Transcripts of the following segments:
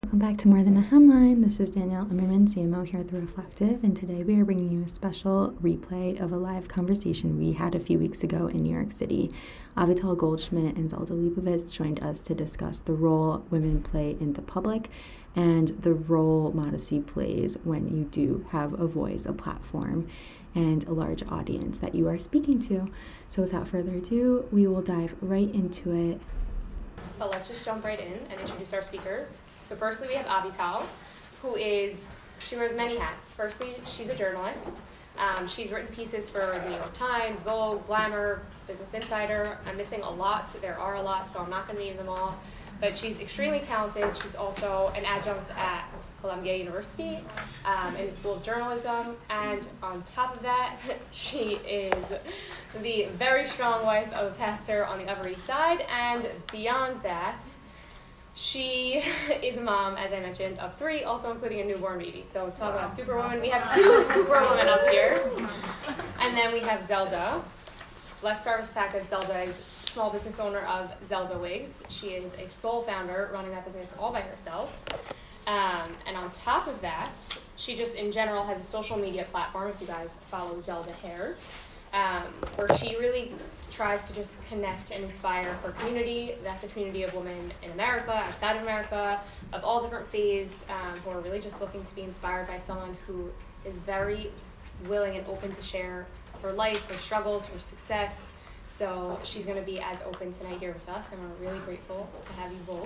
Welcome back to More Than a Hemline. This is Danielle Emmerman, CMO here at The Reflective, and today we are bringing you a special replay of a live conversation we had a few weeks ago in New York City. Avital Goldschmidt and Zelda Leibovitz joined us to discuss the role women play in the public and the role modesty plays when you do have a voice, a platform, and a large audience that you are speaking to. So without further ado, we will dive right into it. But let's just jump right in and introduce our speakers. So firstly, we have Avital, she wears many hats. Firstly, she's a journalist. She's written pieces for the New York Times, Vogue, Glamour, Business Insider. I'm missing a lot. There are a lot, so I'm not going to name them all. But she's extremely talented. She's also an adjunct at Columbia University in the School of Journalism. And on top of that, she is the very strong wife of a pastor on the Upper East Side. And beyond that, she is a mom, as I mentioned, of 3, also including a newborn baby. So talk about superwoman. We have 2 superwomen up here. And then we have Zelda. Let's start with the fact that Zelda is small business owner of Zelda Wigs. She is a sole founder running that business all by herself. And on top of that, she just in general has a social media platform, if you guys follow Zelda Hair, where she really tries to just connect and inspire her community. That's a community of women in America, outside of America, of all different faiths, who are really just looking to be inspired by someone who is very willing and open to share her life, her struggles, her success. So she's going to be as open tonight here with us, and we're really grateful to have you both.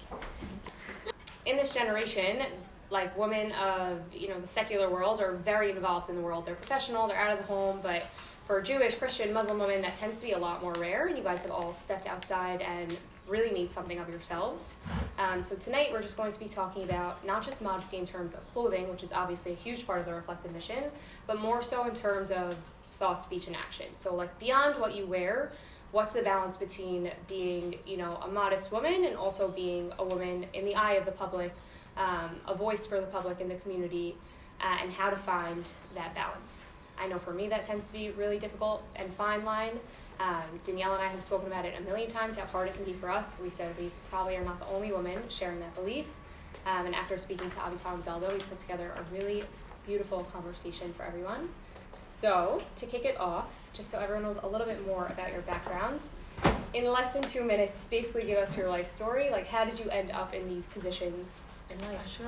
In this generation, like women of the secular world are very involved in the world. They're professional, they're out of the home, but for Jewish, Christian, Muslim women, that tends to be a lot more rare, and you guys have all stepped outside and really made something of yourselves. So tonight we're just going to be talking about not just modesty in terms of clothing, which is obviously a huge part of the Reflective mission, but more so in terms of thought, speech, and action. So like beyond what you wear, what's the balance between being, a modest woman and also being a woman in the eye of the public, a voice for the public in the community, and how to find that balance. I know for me that tends to be really difficult and fine line. Danielle and I have spoken about it a million times, how hard it can be for us. We said we probably are not the only women sharing that belief. And after speaking to Avital and Zelda, we put together a really beautiful conversation for everyone. So, to kick it off, just so everyone knows a little bit more about your background, in less than 2 minutes, basically give us your life story. Like, how did you end up in these positions in life?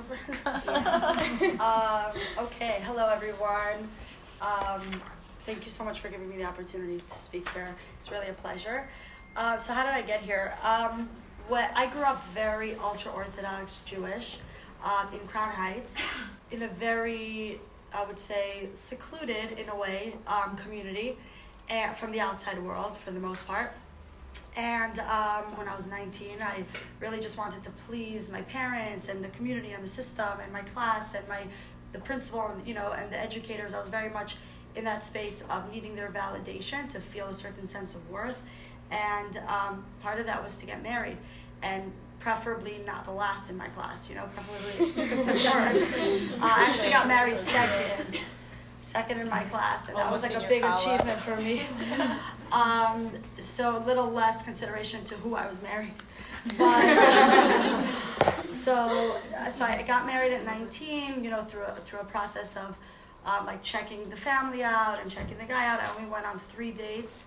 Okay, hello everyone. Thank you so much for giving me the opportunity to speak here. It's really a pleasure. So how did I get here? I grew up very ultra-Orthodox Jewish in Crown Heights, in a very, I would say, secluded, in a way, community and from the outside world for the most part. And when I was 19, I really just wanted to please my parents and the community and the system and my class and the principal and the educators. I was very much in that space of needing their validation to feel a certain sense of worth. And part of that was to get married, and preferably not the last in my class, preferably the first. I actually got married second in my class, and that was like a big achievement for me. So a little less consideration to who I was marrying. But so I got married at 19, through a process of like checking the family out and checking the guy out. I only went on 3 dates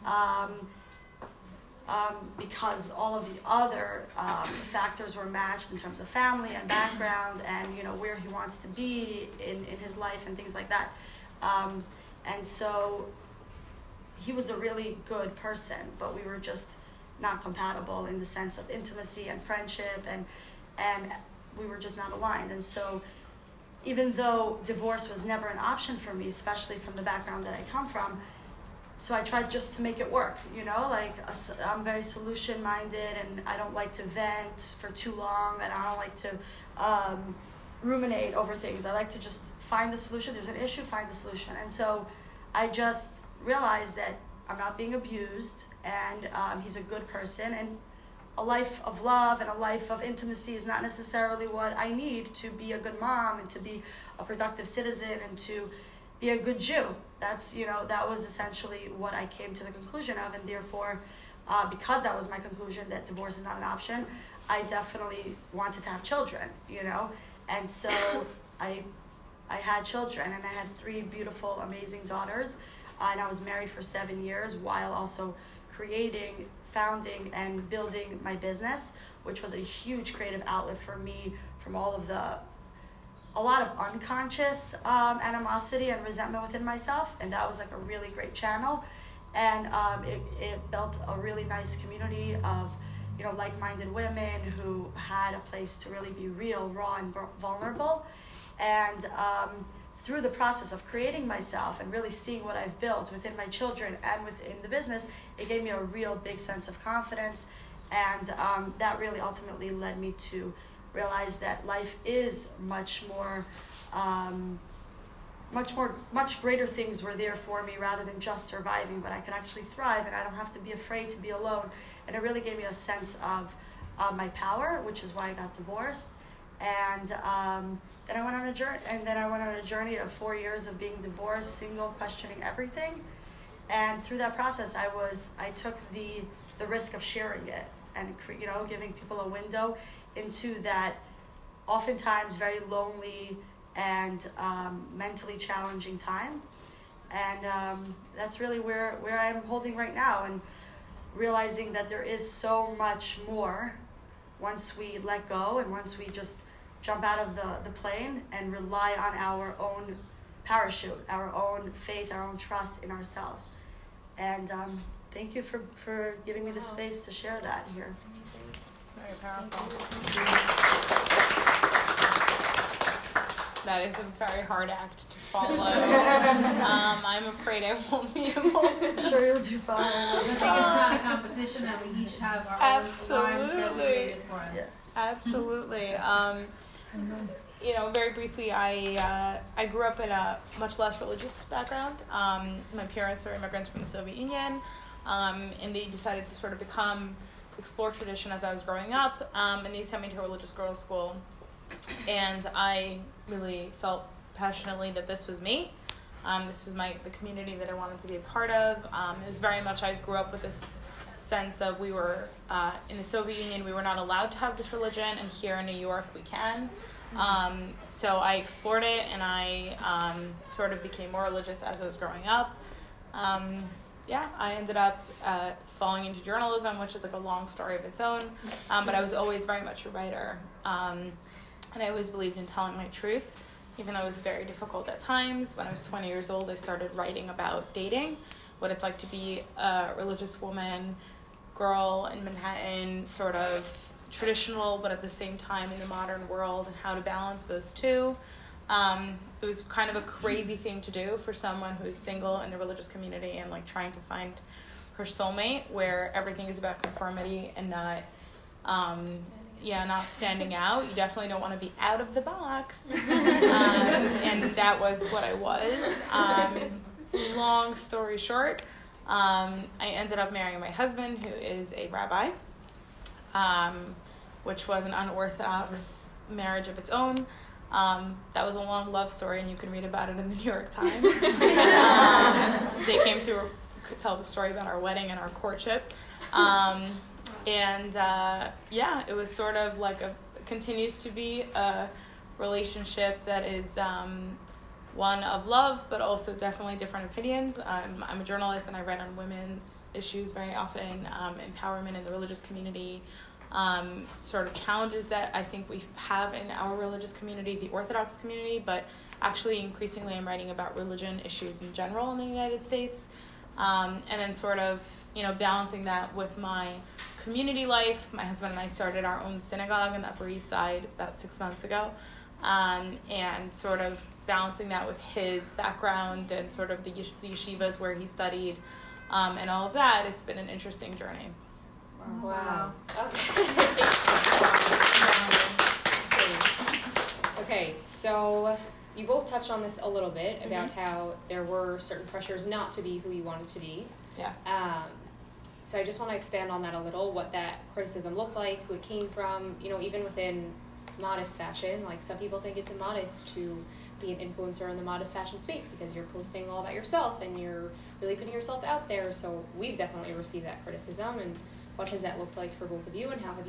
because all of the other factors were matched in terms of family and background and where he wants to be in his life and things like that. And so he was a really good person, but we were just not compatible in the sense of intimacy and friendship, and we were just not aligned. And so even though divorce was never an option for me, especially from the background that I come from, so I tried just to make it work, I'm very solution-minded, and I don't like to vent for too long, and I don't like to ruminate over things. I like to just find the solution. There's an issue, find the solution. And so I just realized that I'm not being abused, and he's a good person, and a life of love and a life of intimacy is not necessarily what I need to be a good mom and to be a productive citizen and to be a good Jew. That's, that was essentially what I came to the conclusion of, and therefore, because that was my conclusion that divorce is not an option, I definitely wanted to have children, you know, and so I had children, and I had 3 beautiful, amazing daughters, and I was married for 7 years while also creating, founding, and building my business, which was a huge creative outlet for me from a lot of unconscious animosity and resentment within myself, and that was like a really great channel. And it built a really nice community of, you know, like-minded women who had a place to really be real, raw, and vulnerable. And through the process of creating myself and really seeing what I've built within my children and within the business, it gave me a real big sense of confidence. And that really ultimately led me to realize that life is much greater things were there for me rather than just surviving, but I could actually thrive, and I don't have to be afraid to be alone. And it really gave me a sense of my power, which is why I got divorced. And then I went on a journey of 4 years of being divorced, single, questioning everything. And through that process, I took the risk of sharing it and, you know, giving people a window into that oftentimes very lonely and mentally challenging time. And that's really where I'm holding right now, and realizing that there is so much more once we let go and once we just jump out of the plane and rely on our own parachute, our own faith, our own trust in ourselves. And thank you for giving me the space to share that here. Very powerful. That is a very hard act to follow. I'm afraid I won't be able to. I'm sure you'll do fine. I think it's not a competition, that we each have our own lives designated for us. Yeah. Absolutely. You know, very briefly, I grew up in a much less religious background. My parents are immigrants from the Soviet Union, and they decided to sort of explore tradition as I was growing up, and they sent me to a religious girls' school. And I really felt passionately that this was me. This was the community that I wanted to be a part of. It was very much, I grew up with this sense of we were in the Soviet Union, we were not allowed to have this religion, and here in New York we can. So I explored it, and I sort of became more religious as I was growing up. I ended up falling into journalism, which is like a long story of its own, but I was always very much a writer. And I always believed in telling my truth, even though it was very difficult at times. When I was 20 years old, I started writing about dating, what it's like to be a religious woman, girl in Manhattan, sort of traditional, but at the same time in the modern world, and how to balance those two. It was kind of a crazy thing to do for someone who is single in the religious community and like trying to find her soulmate, where everything is about conformity and not standing out. You definitely don't want to be out of the box. And that was what I was. Long story short, I ended up marrying my husband, who is a rabbi, which was an unorthodox marriage of its own. That was a long love story, and you can read about it in the New York Times. They came to tell the story about our wedding and our courtship. It was sort of like continues to be a relationship that is one of love, but also definitely different opinions. I'm a journalist, and I write on women's issues very often, empowerment in the religious community, sort of challenges that I think we have in our religious community, the Orthodox community, but actually increasingly I'm writing about religion issues in general in the United States. And then sort of, balancing that with my community life. My husband and I started our own synagogue on the Upper East Side about 6 months ago, and sort of balancing that with his background and sort of the yeshivas where he studied, and all of that. It's been an interesting journey. Wow. Okay, so you both touched on this a little bit about how there were certain pressures not to be who you wanted to be. Yeah. So I just want to expand on that a little, what that criticism looked like, who it came from, even within modest fashion. Like, some people think it's immodest to be an influencer in the modest fashion space because you're posting all about yourself and you're really putting yourself out there. So we've definitely received that criticism. And what has that looked like for both of you, and how have you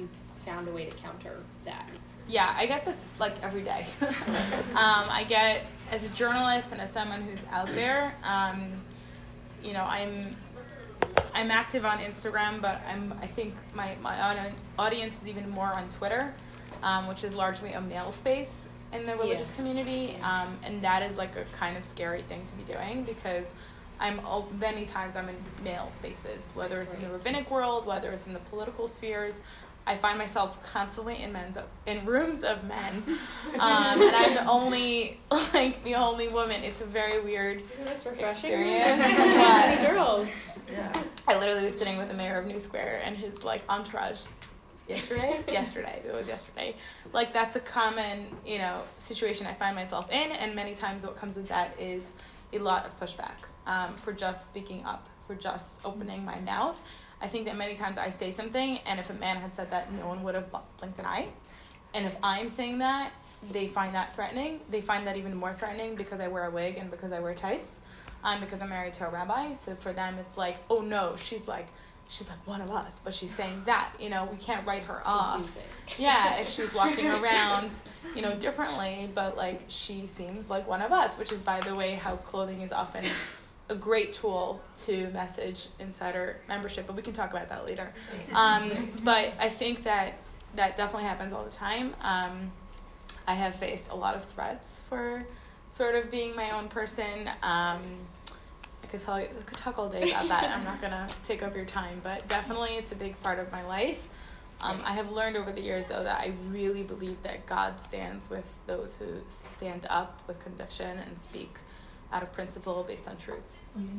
found a way to counter that? Yeah, I get this like every day. I get, as a journalist and as someone who's out there, you know, I'm active on Instagram, but I think my audience is even more on Twitter, which is largely a male space in the religious community, and that is like a kind of scary thing to be doing, because many times I'm in male spaces, whether it's in the rabbinic world, whether it's in the political spheres. I find myself constantly in rooms of men, and I'm the only woman. It's a very weird experience. Many girls. Yeah. I literally was sitting with the mayor of New Square and his like entourage yesterday. It was yesterday. Like, that's a common, you know, situation I find myself in, and many times what comes with that is a lot of pushback for just speaking up, for just opening my mouth. I think that many times I say something, and if a man had said that, no one would have blinked an eye. And if I'm saying that, they find that threatening. They find that even more threatening because I wear a wig and because I wear tights, because I'm married to a rabbi. So for them, it's like, oh no, she's like one of us, but she's saying that, you know, we can't write her off. Yeah, if she's walking around, you know, differently, but like she seems like one of us, which is, by the way, how clothing is often a great tool to message insider membership, but we can talk about that later. But I think that definitely happens all the time. I have faced a lot of threats for sort of being my own person. I could talk all day about that. I'm not gonna take up your time, but definitely it's a big part of my life. I have learned over the years, though, that I really believe that God stands with those who stand up with conviction and speak out of principle based on truth.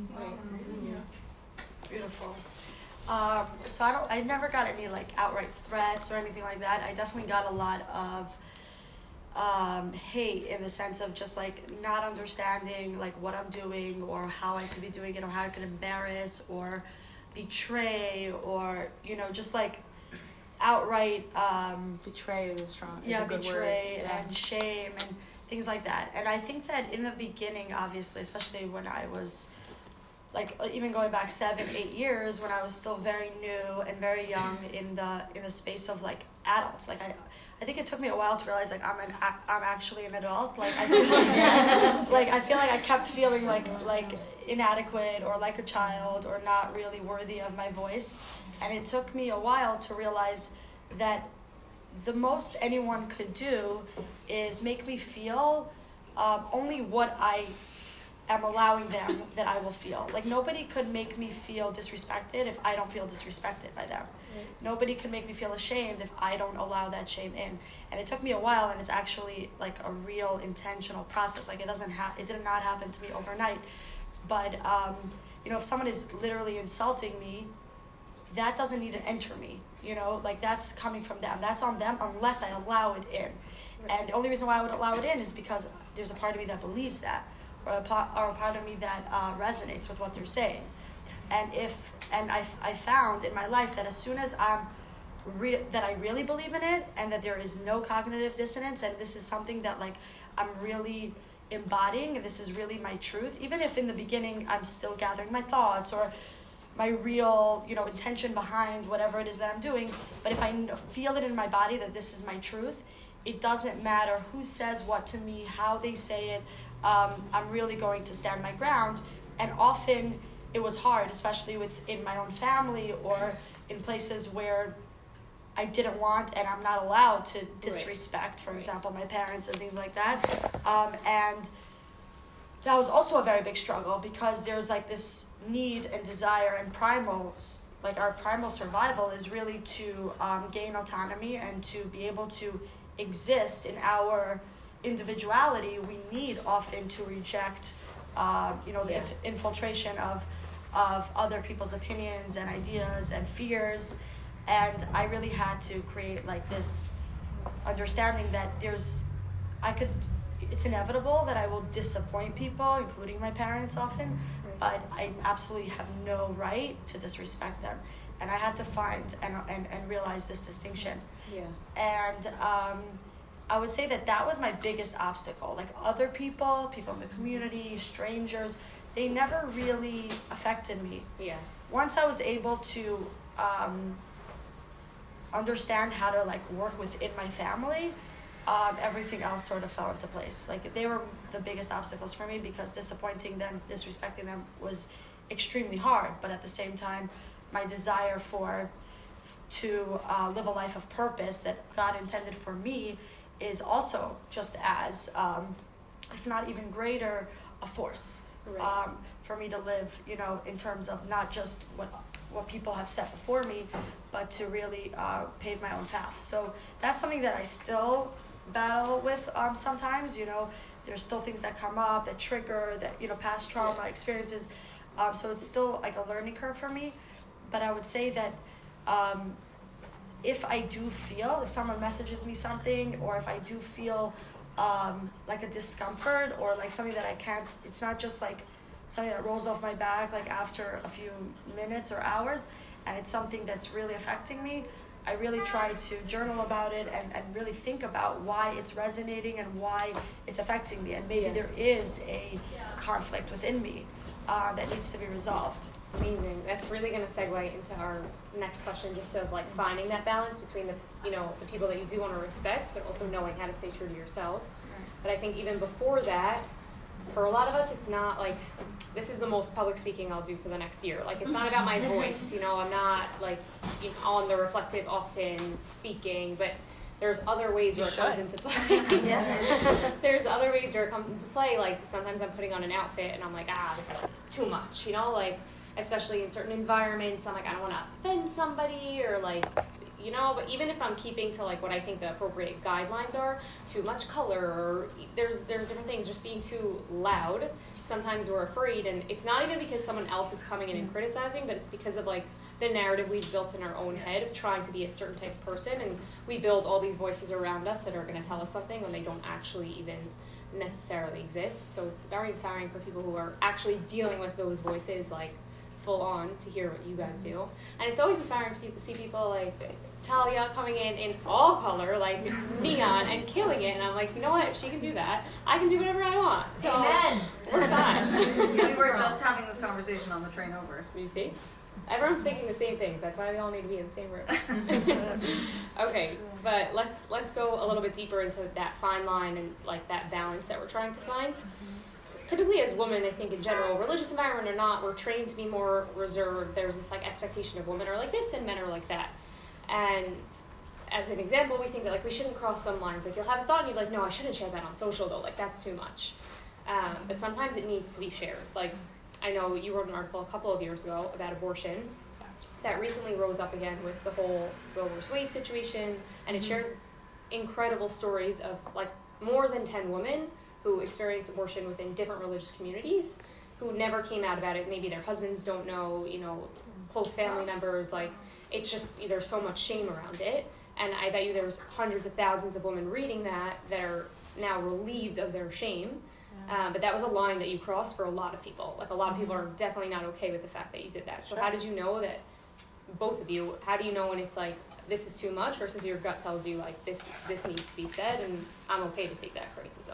Beautiful. So I never got any like outright threats or anything like that. I definitely got a lot of hate, in the sense of just like not understanding like what I'm doing, or how I could be doing it, or how I could embarrass or betray, or, you know, just like outright Betray is strong. yeah, is a good betray word. and shame and things like that. And I think that in the beginning, obviously, especially when I was like, even going back 7-8 years, when I was still very new and very young in the space of like adults, like I think it took me a while to realize like I'm actually an adult. Like I feel like I kept feeling like inadequate, or like a child, or not really worthy of my voice. And it took me a while to realize that the most anyone could do is make me feel only what I am allowing them that I will feel. Like, nobody could make me feel disrespected if I don't feel disrespected by them. Right. Nobody could make me feel ashamed if I don't allow that shame in. And it took me a while, and it's actually like a real intentional process. Like, it did not happen to me overnight. But you know, if someone is literally insulting me, that doesn't need to enter me. You know, like, that's coming from them. That's on them unless I allow it in. Right. And the only reason why I would allow it in is because there's a part of me that believes that, or a part of me that resonates with what they're saying. And I found in my life that as soon as that I really believe in it, and that there is no cognitive dissonance, and this is something that like I'm really embodying, and this is really my truth, even if in the beginning I'm still gathering my thoughts or my real, you know, intention behind whatever it is that I'm doing, but if I feel it in my body that this is my truth, it doesn't matter who says what to me, how they say it, I'm really going to stand my ground. And often it was hard, especially within my own family or in places where I didn't want and I'm not allowed to disrespect, for example, my parents and things like that. And that was also a very big struggle, because there's like this need and desire and our primal survival is really to gain autonomy and to be able to exist in our individuality. We need often to reject, the infiltration of other people's opinions and ideas and fears. And I really had to create like this understanding that it's inevitable that I will disappoint people, including my parents often, but I absolutely have no right to disrespect them. And I had to find and realize this distinction. Yeah. And I would say that was my biggest obstacle. Like, other people in the community, strangers, they never really affected me. Yeah. Once I was able to understand how to like work within my family, everything else sort of fell into place. Like they were the biggest obstacles for me because disappointing them, disrespecting them was extremely hard. But at the same time, my desire to live a life of purpose that God intended for me is also just as, if not even greater, a force for me to live. You know, in terms of not just what people have set before me, but to really pave my own path. So that's something that I still battle with sometimes. You know, there's still things that come up that trigger that, you know, past trauma experiences. So it's still like a learning curve for me. But I would say that if I do feel, if someone messages me something, or if I do feel like a discomfort or like something that I can't, it's not just like something that rolls off my back like after a few minutes or hours, and it's something that's really affecting me, I really try to journal about it and really think about why it's resonating and why it's affecting me. And maybe there is a conflict within me that needs to be resolved. Amazing. That's really going to segue into our next question, just of like finding that balance between the, you know, the people that you do want to respect, but also knowing how to stay true to yourself. But I think even before that, for a lot of us, it's not like, this is the most public speaking I'll do for the next year. Like, it's not about my voice, you know, I'm not like on the reflective often speaking, but there's other ways where it comes into play. There's other ways where it comes into play. Like, sometimes I'm putting on an outfit and I'm like, this is too much, you know, like, especially in certain environments, I'm like, I don't want to offend somebody, or like, you know, but even if I'm keeping to like what I think the appropriate guidelines are, too much color, or there's different things, just being too loud, sometimes we're afraid, and it's not even because someone else is coming in and criticizing, but it's because of like the narrative we've built in our own head of trying to be a certain type of person, and we build all these voices around us that are going to tell us something when they don't actually even necessarily exist. So it's very inspiring for people who are actually dealing with those voices like full on to hear what you guys do. And it's always inspiring to see people like Talia coming in all color, like neon, and killing it. And I'm like, you know what? If she can do that, I can do whatever I want. So Amen. We're fine. We were just having this conversation on the train over. You see? Everyone's thinking the same things. That's why we all need to be in the same room. Okay, but let's go a little bit deeper into that fine line and like that balance that we're trying to find. Typically as women, I think in general, religious environment or not, we're trained to be more reserved. There's this like expectation of women are like this and men are like that. And as an example, we think that like we shouldn't cross some lines. Like you'll have a thought and you'll be like, no, I shouldn't share that on social though. Like that's too much. But sometimes it needs to be shared. Like I know you wrote an article a couple of years ago about abortion that recently rose up again with the whole Roe vs. Wade situation, and it shared incredible stories of like more than 10 women who experienced abortion within different religious communities who never came out about it. Maybe their husbands don't know, you know, close family members, like it's just, there's so much shame around it. And I bet you there's hundreds of thousands of women reading that are now relieved of their shame. But that was a line that you crossed for a lot of people. Like a lot of people are definitely not okay with the fact that you did that. So how did you know that, both of you, how do you know when it's like, this is too much versus your gut tells you like this needs to be said and I'm okay to take that criticism?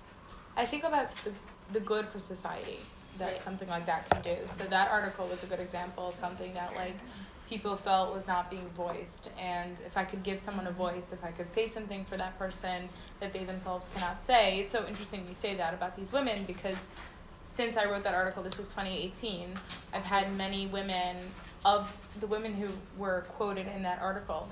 I think about the good for society that something like that can do. So that article was a good example of something that like people felt was not being voiced. And if I could give someone a voice, if I could say something for that person that they themselves cannot say. It's so interesting you say that about these women, because since I wrote that article, this was 2018, I've had many women, of the women who were quoted in that article,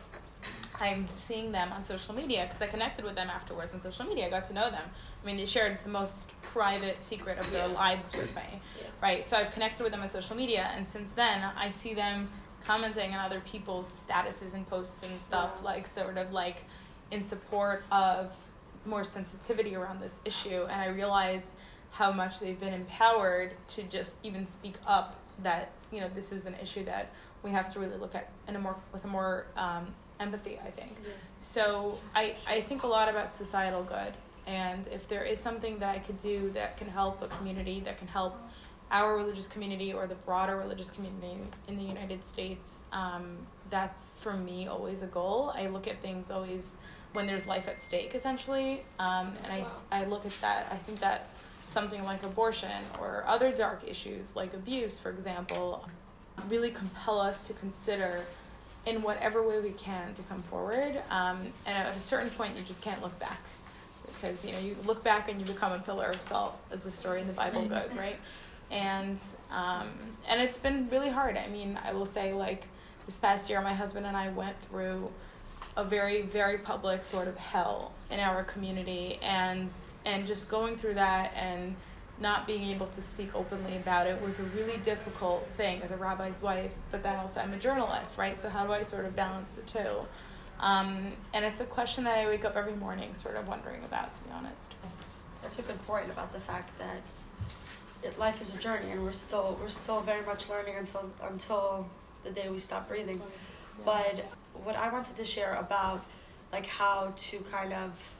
I'm seeing them on social media because I connected with them afterwards on social media. I got to know them. I mean, they shared the most private secret of their lives with me, right? So I've connected with them on social media, and since then, I see them commenting on other people's statuses and posts and stuff, like sort of like in support of more sensitivity around this issue. And I realize how much they've been empowered to just even speak up that, you know, this is an issue that we have to really look at with a more empathy, I think. So I think a lot about societal good, and if there is something that I could do that can help a community, that can help our religious community or the broader religious community in the United States, that's for me always a goal. I look at things always when there's life at stake, essentially, and I look at that. I think that something like abortion or other dark issues like abuse, for example, really compel us to consider in whatever way we can to come forward. And at a certain point, you just can't look back. Because, you look back and you become a pillar of salt, as the story in the Bible goes, right? And it's been really hard. I mean, I will say, like, this past year, my husband and I went through a very, very public sort of hell in our community, and just going through that and not being able to speak openly about it was a really difficult thing as a rabbi's wife, but then also I'm a journalist, right? So how do I sort of balance the two? And it's a question that I wake up every morning sort of wondering about, to be honest. That's a good point about the fact that life is a journey, and we're still very much learning until the day we stop breathing. Yeah. But what I wanted to share about, like, how to kind of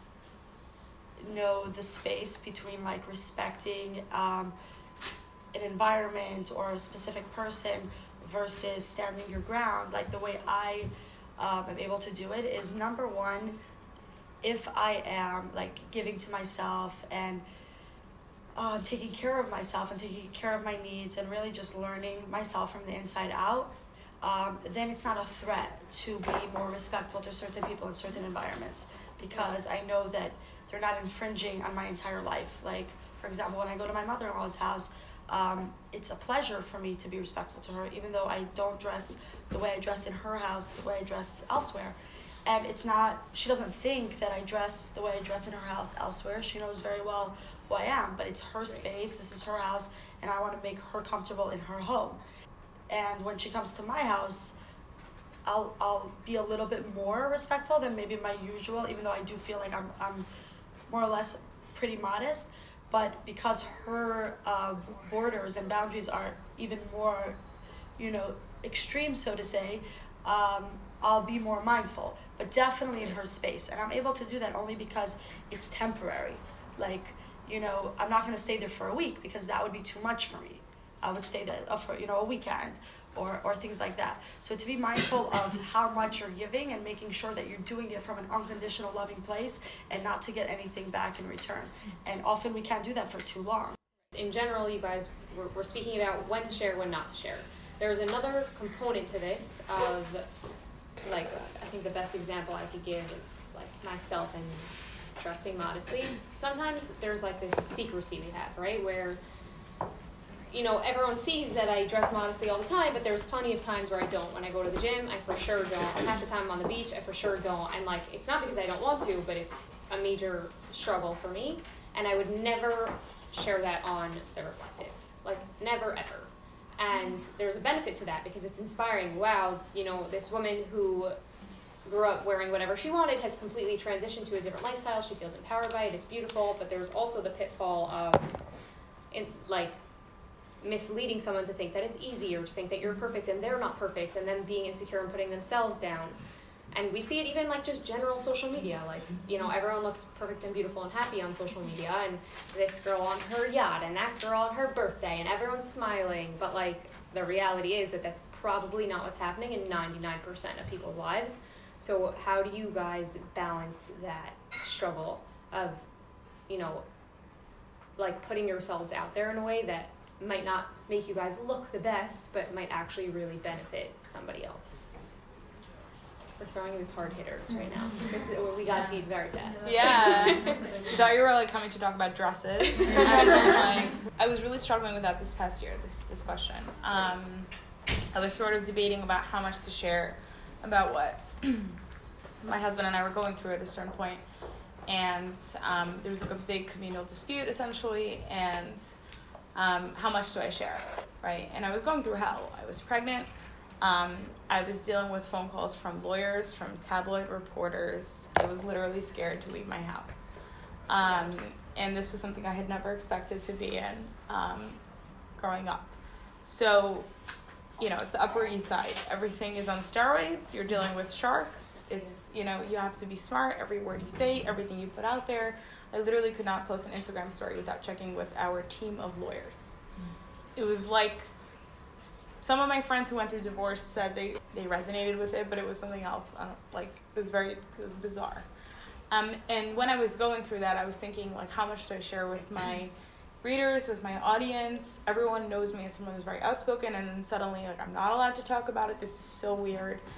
know the space between, like, respecting an environment or a specific person versus standing your ground, like the way I am able to do it is, number one, if I am, like, giving to myself and taking care of myself and taking care of my needs and really just learning myself from the inside out, then it's not a threat to be more respectful to certain people in certain environments, because I know that they're not infringing on my entire life. Like, for example, when I go to my mother-in-law's house, it's a pleasure for me to be respectful to her, even though I don't dress the way I dress in her house, the way I dress elsewhere. And it's not, she doesn't think that I dress the way I dress in her house elsewhere. She knows very well who I am, but it's her space, this is her house, and I want to make her comfortable in her home. And when she comes to my house, I'll be a little bit more respectful than maybe my usual, even though I do feel like I'm more or less pretty modest. But because her borders and boundaries are even more, extreme, so to say, I'll be more mindful. But definitely in her space. And I'm able to do that only because it's temporary. Like, I'm not going to stay there for a week because that would be too much for me. I would stay there for, a weekend or things like that. So to be mindful of how much you're giving and making sure that you're doing it from an unconditional loving place and not to get anything back in return. And often we can't do that for too long. In general, you guys, we're speaking about when to share, when not to share. There's another component to this of, like, I think the best example I could give is, like, myself and dressing modestly. Sometimes there's, like, this secrecy we have, right, where everyone sees that I dress modestly all the time, but there's plenty of times where I don't. When I go to the gym, I for sure don't. Half the time I'm on the beach, I for sure don't. And, like, it's not because I don't want to, but it's a major struggle for me. And I would never share that on The Reflective. Like, never, ever. And there's a benefit to that because it's inspiring. Wow, this woman who grew up wearing whatever she wanted has completely transitioned to a different lifestyle. She feels empowered by it. It's beautiful. But there's also the pitfall of, misleading someone to think that it's easy or to think that you're perfect and they're not perfect, and them being insecure and putting themselves down. And we see it even, like, just general social media. Like, everyone looks perfect and beautiful and happy on social media, and this girl on her yacht and that girl on her birthday, and everyone's smiling. But, like, the reality is that that's probably not what's happening in 99% of people's lives. So how do you guys balance that struggle of, like, putting yourselves out there in a way that might not make you guys look the best, but might actually really benefit somebody else? We're throwing you with hard hitters right now because we got deep very fast. Yeah. I thought you were, like, coming to talk about dresses. I was really struggling with that this past year, this question. I was sort of debating about how much to share about what my husband and I were going through at a certain point. And there was, like, a big communal dispute, essentially, and how much do I share, right? And I was going through hell. I was pregnant. I was dealing with phone calls from lawyers, from tabloid reporters. I was literally scared to leave my house. And this was something I had never expected to be in growing up. So, it's the Upper East Side. Everything is on steroids. You're dealing with sharks. It's, you have to be smart. Every word you say, everything you put out there. I literally could not post an Instagram story without checking with our team of lawyers. It was like, some of my friends who went through divorce said they resonated with it, but it was something else. It was bizarre. And when I was going through that, I was thinking, like, how much do I share with my readers, with my audience? Everyone knows me as someone who's very outspoken, and then suddenly, like, I'm not allowed to talk about it. This is so weird.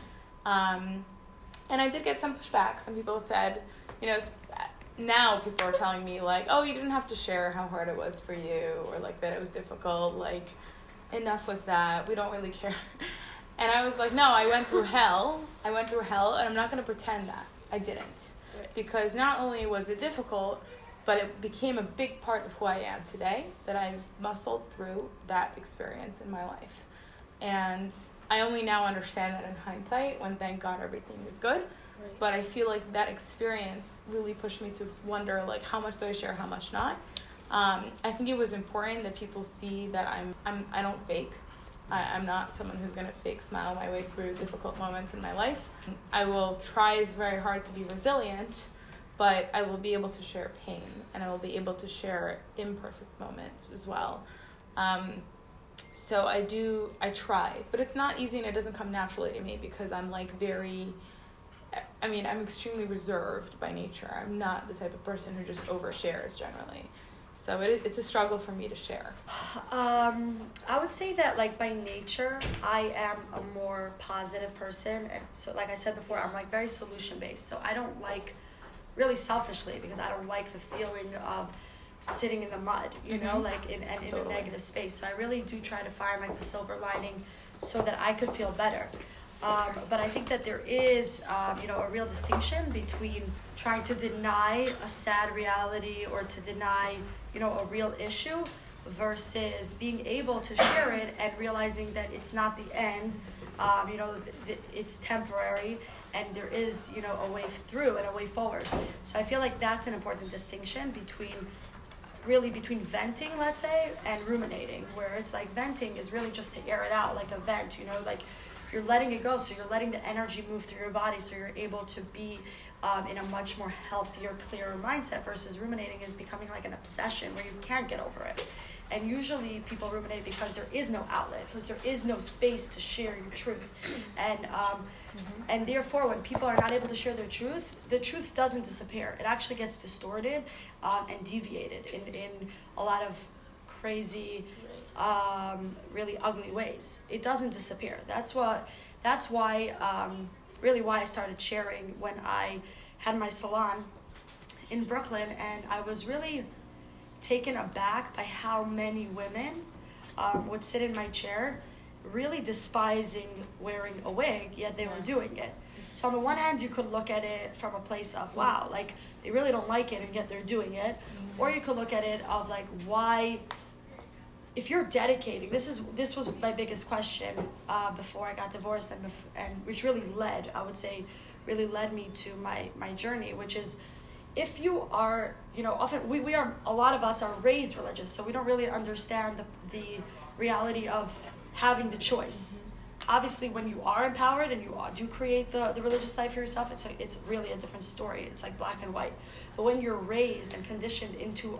And I did get some pushback. Some people said, now people are telling me, like, oh, you didn't have to share how hard it was for you, or, like, that it was difficult. Like, enough with that. We don't really care. And I was like, no, I went through hell. And I'm not going to pretend that I didn't. Right. Because not only was it difficult, but it became a big part of who I am today, that I muscled through that experience in my life. And I only now understand that in hindsight, when, thank God, everything is good. Right. But I feel like that experience really pushed me to wonder, like, how much do I share, how much not. I think it was important that people see that I don't fake. I'm not someone who's going to fake smile my way through difficult moments in my life. I will try very hard to be resilient, but I will be able to share pain, and I will be able to share imperfect moments as well. So I try, but it's not easy, and it doesn't come naturally to me because I'm I'm extremely reserved by nature. I'm not the type of person who just overshares generally. So it's a struggle for me to share. I would say that, like, by nature, I am a more positive person. And so, like I said before, I'm, like, very solution-based. So I don't like, really selfishly, because I don't like the feeling of sitting in the mud, you know, like, in a negative space. So I really do try to find, like, the silver lining so that I could feel better. But I think that there is, a real distinction between trying to deny a sad reality or to deny, a real issue versus being able to share it and realizing that it's not the end, it's temporary and there is, a way through and a way forward. So I feel like that's an important distinction between venting, let's say, and ruminating, where it's like venting is really just to air it out, like a vent, like you're letting it go, so you're letting the energy move through your body, so you're able to be in a much more healthier, clearer mindset, versus ruminating is becoming like an obsession where you can't get over it. And usually people ruminate because there is no outlet, because there is no space to share your truth. And therefore, when people are not able to share their truth, the truth doesn't disappear. It actually gets distorted and deviated in a lot of crazy, really ugly ways. It doesn't disappear. That's why I started sharing when I had my salon in Brooklyn, and I was really taken aback by how many women would sit in my chair really despising wearing a wig, yet they were doing it. So on the one hand, you could look at it from a place of, wow, like, they really don't like it and yet they're doing it. Or you could look at it of, like, why, if you're dedicating, this was my biggest question before I got divorced, and which really led me to my journey, which is, if you are, often a lot of us are raised religious, so we don't really understand the reality of having the choice. Obviously, when you are empowered and you do create the religious life for yourself, it's really a different story. It's like black and white. But when you're raised and conditioned into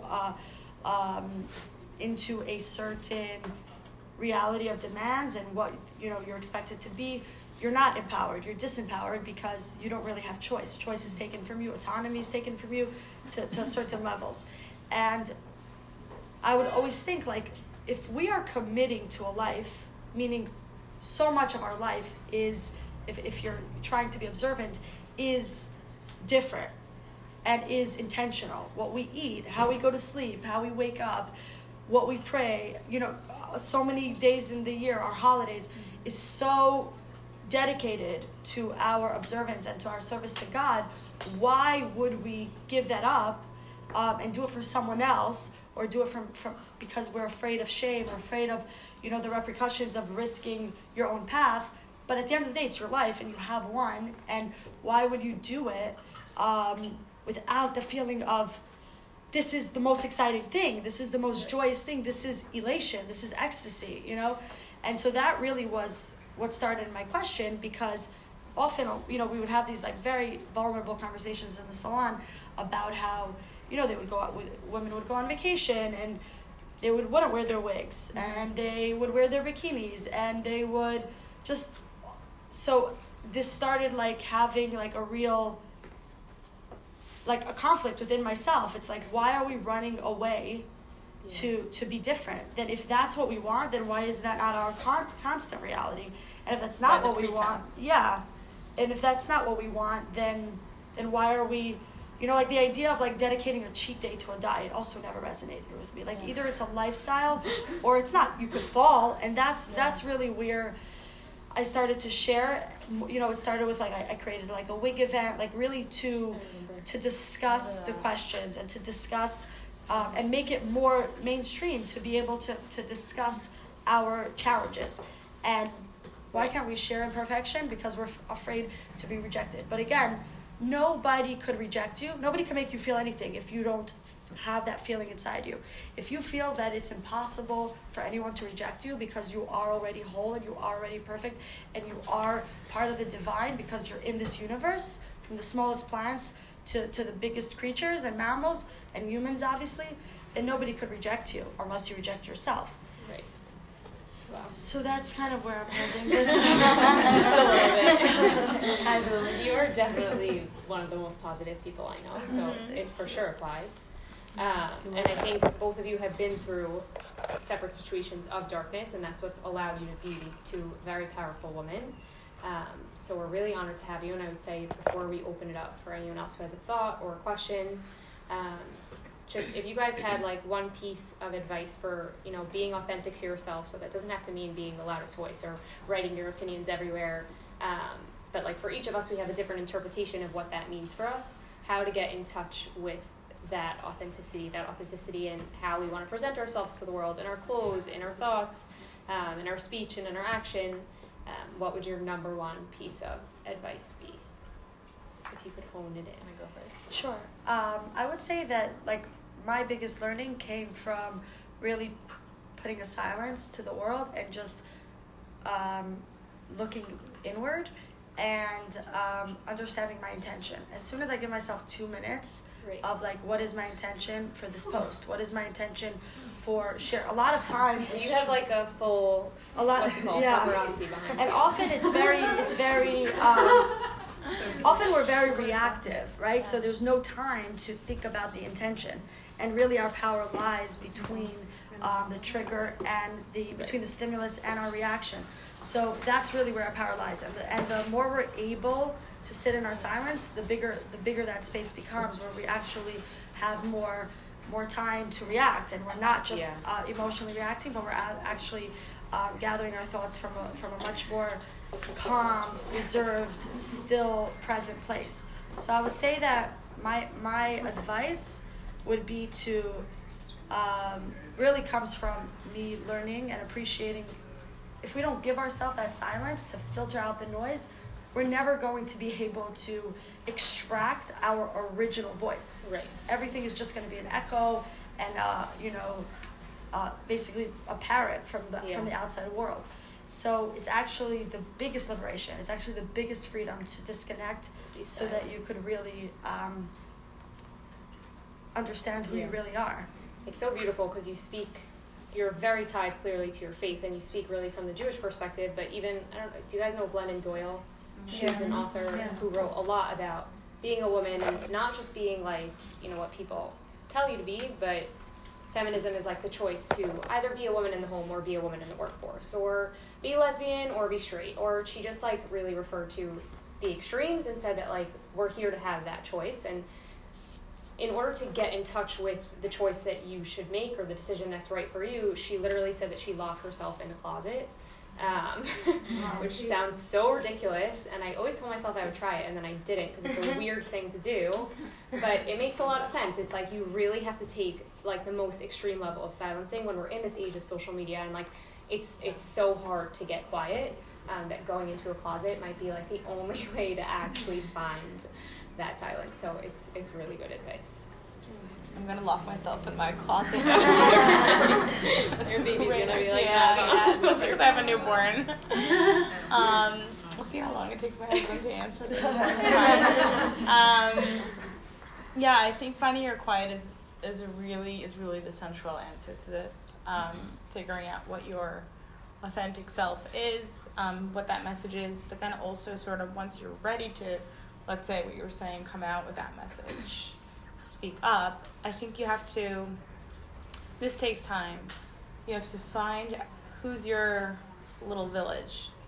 a certain reality of demands and what you're expected to be, you're not empowered. You're disempowered because you don't really have choice. Choice is taken from you. Autonomy is taken from you to certain levels. And I would always think, like, if we are committing to a life, meaning so much of our life is, if you're trying to be observant, is different and is intentional. What we eat, how we go to sleep, how we wake up, what we pray, so many days in the year, our holidays, is so dedicated to our observance and to our service to God. Why would we give that up and do it for someone else, or do it from because we're afraid of shame, or afraid of the repercussions of risking your own path? But at the end of the day, it's your life and you have one, and why would you do it without the feeling of, this is the most exciting thing, this is the most joyous thing, this is elation, this is ecstasy, And so that really was what started my question, because often, we would have these, like, very vulnerable conversations in the salon about how, they would go out women would go on vacation and they wouldn't wear their wigs, and they would wear their bikinis, and they would just, so this started, like, having, like, a real, like, a conflict within myself. It's like, why are we running away to be different? Then if that's what we want, then why is that not our constant reality? And if that's not what we want, And if that's not what we want, then why are we, like the idea of like dedicating a cheat day to a diet also never resonated with me. Like either it's a lifestyle or it's not. You could fall, and that's really where I started to share. It started with like I created like a wig event, like really to discuss the questions and to discuss and make it more mainstream, to be able to discuss our challenges. And why can't we share imperfection? Because we're afraid to be rejected. But again, nobody could reject you. Nobody can make you feel anything if you don't have that feeling inside you. If you feel that it's impossible for anyone to reject you because you are already whole and you are already perfect and you are part of the divine because you're in this universe, from the smallest plants to the biggest creatures and mammals and humans, obviously, then nobody could reject you unless you reject yourself. Right. Wow. So that's kind of where I'm heading. Just a little bit. Casually. You are definitely one of the most positive people I know, so it for sure applies. And I think both of you have been through separate situations of darkness, and that's what's allowed you to be these two very powerful women. So we're really honored to have you, and I would say before we open it up for anyone else who has a thought or a question, just if you guys had like one piece of advice for, being authentic to yourself, so that doesn't have to mean being the loudest voice or writing your opinions everywhere, but like for each of us we have a different interpretation of what that means for us, how to get in touch with that authenticity and how we want to present ourselves to the world, in our clothes, in our thoughts, in our speech and in our action. What would your number one piece of advice be? If you could hone it in. I go first. Sure. I would say that like my biggest learning came from really putting a silence to the world and just looking inward and understanding my intention. As soon as I give myself 2 minutes of like, what is my intention for this post? What is my intention for share? A lot of times you have like a full, what's it called, paparazzi behind you. And often it's very often we're very reactive, right? So there's no time to think about the intention. And really our power lies between the trigger and between the stimulus and our reaction. So that's really where our power lies. And the more we're able to sit in our silence, the bigger that space becomes, where we actually have more time to react, and we're not just emotionally reacting, but we're actually gathering our thoughts from a much more calm, reserved, still present place. So I would say that my advice would be to really comes from me learning and appreciating. If we don't give ourselves that silence to filter out the noise, we're never going to be able to extract our original voice. Right. Everything is just going to be an echo and basically a parrot from the outside world. So it's actually the biggest liberation. It's actually the biggest freedom to disconnect, so that you could really understand who you really are. It's so beautiful because you're very tied clearly to your faith, and you speak really from the Jewish perspective, but even, I don't know, do you guys know Glennon Doyle? She's an author who wrote a lot about being a woman, and not just being like, what people tell you to be, but feminism is like the choice to either be a woman in the home or be a woman in the workforce, or be lesbian or be straight. Or she just like really referred to the extremes and said that like we're here to have that choice. And in order to get in touch with the choice that you should make or the decision that's right for you, she literally said that she locked herself in a closet, which sounds so ridiculous. And I always told myself I would try it, and then I didn't because it's a weird thing to do. But it makes a lot of sense. It's like you really have to take like the most extreme level of silencing when we're in this age of social media, and like it's so hard to get quiet, that going into a closet might be like the only way to actually find that silence. So it's really good advice. I'm gonna lock myself in my closet. Your baby's gonna be like that. Especially because I have a newborn. We'll see how long it takes my husband to answer the newborn's cry. I think finding your quiet is really the central answer to this. Figuring out what your authentic self is, what that message is, but then also sort of once you're ready to, let's say what you were saying, come out with that message, speak up, I think you have to, this takes time, you have to find who's your little village,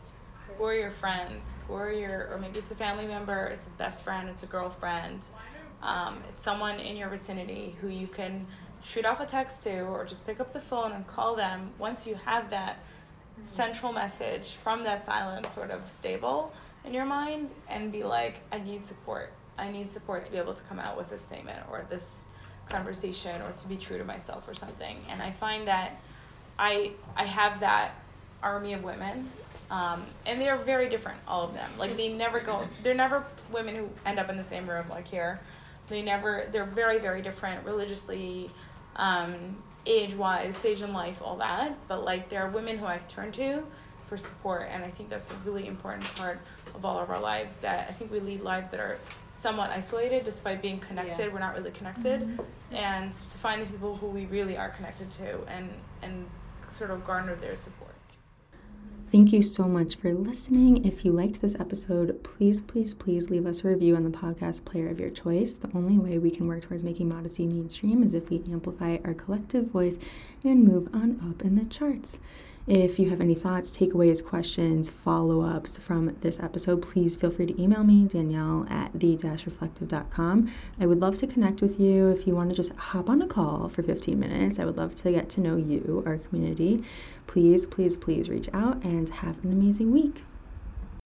Who are your friends? Or maybe it's a family member, it's a best friend, it's a girlfriend. It's someone in your vicinity who you can shoot off a text to or just pick up the phone and call them once you have that central message from that silence sort of stable in your mind, and be like, I need support. I need support to be able to come out with this statement or this conversation or to be true to myself or something. And I find that I have that army of women, and they're very different, all of them. Like they're never women who end up in the same room like here. They're very, very different religiously, age-wise, stage in life, all that. But like there are women who I've turned to for support, and I think that's a really important part of all of our lives, that I think we lead lives that are somewhat isolated despite being connected. Yeah. We're not really connected. Mm-hmm. And to find the people who we really are connected to and sort of garner their support. Thank you so much for listening. If you liked this episode, please, please, please leave us a review on the podcast player of your choice. The only way we can work towards making Modesty mainstream is if we amplify our collective voice and move on up in the charts. If you have any thoughts, takeaways, questions, follow-ups from this episode, please feel free to email me, Danielle at the-reflective.com. I would love to connect with you. If you want to just hop on a call for 15 minutes, I would love to get to know you, our community. Please, please, please reach out and have an amazing week.